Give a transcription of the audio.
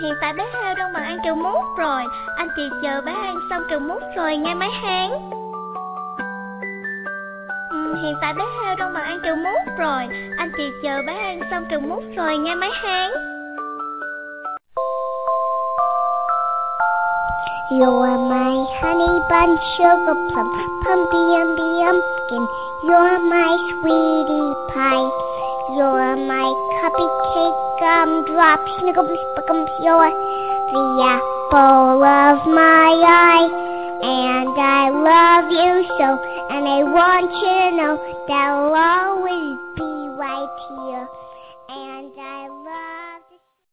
Hiện tại bé heo đang bận ăn kẹo mút rồi. Anh chị chờ bé ăn xong kẹo mút rồi nghe máy hát. Hiện tại bé heo đang bận ăn kẹo mút rồi. Anh chị chờ bé ăn xong kẹo mút rồi nghe máy hát. You are my honey bun, sugar plum, pumpkin. You're my sweetie pie. You're my cupcake, gumdrop, snickums, spickums. You're the apple of my eye. And I love you so, and I want you to know that I'll always be right here.